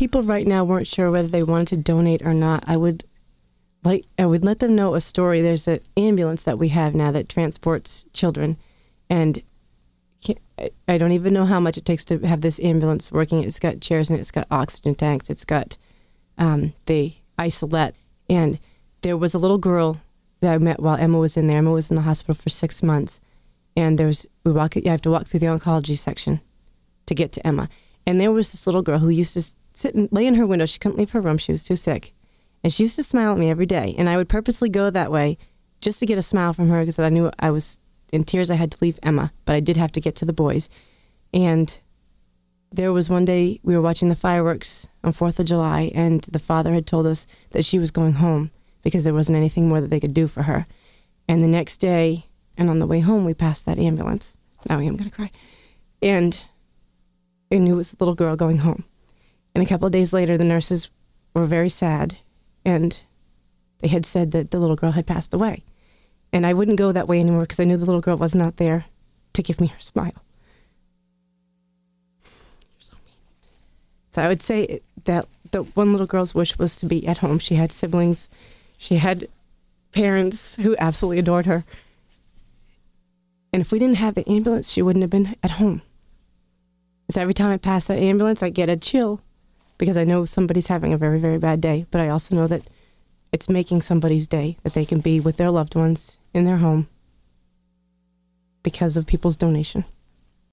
people right now weren't sure whether they wanted to donate or not, I would let them know a story. There's an ambulance that we have now that transports children, and I don't even know how much it takes to have this ambulance working. It's got chairs in it, it's got oxygen tanks, it's got the isolette. And there was a little girl that I met while Emma was in there. Emma was in the hospital for 6 months, and you have to walk through the oncology section to get to Emma. And there was this little girl who used to sit and lay in her window. She couldn't leave her room. She was too sick. And she used to smile at me every day. And I would purposely go that way just to get a smile from her because I knew I was in tears. I had to leave Emma, but I did have to get to the boys. And there was one day we were watching the fireworks on 4th of July, and the father had told us that she was going home because there wasn't anything more that they could do for her. And the next day, and on the way home, we passed that ambulance. Now I am going to cry. And I knew it was the little girl going home. And a couple of days later, the nurses were very sad, and they had said that the little girl had passed away. And I wouldn't go that way anymore because I knew the little girl was not there to give me her smile. You're so mean. So I would say that the one little girl's wish was to be at home. She had siblings. She had parents who absolutely adored her. And if we didn't have the ambulance, she wouldn't have been at home. So every time I pass that ambulance, I get a chill because I know somebody's having a very, very bad day. But I also know that it's making somebody's day, that they can be with their loved ones in their home because of people's donation.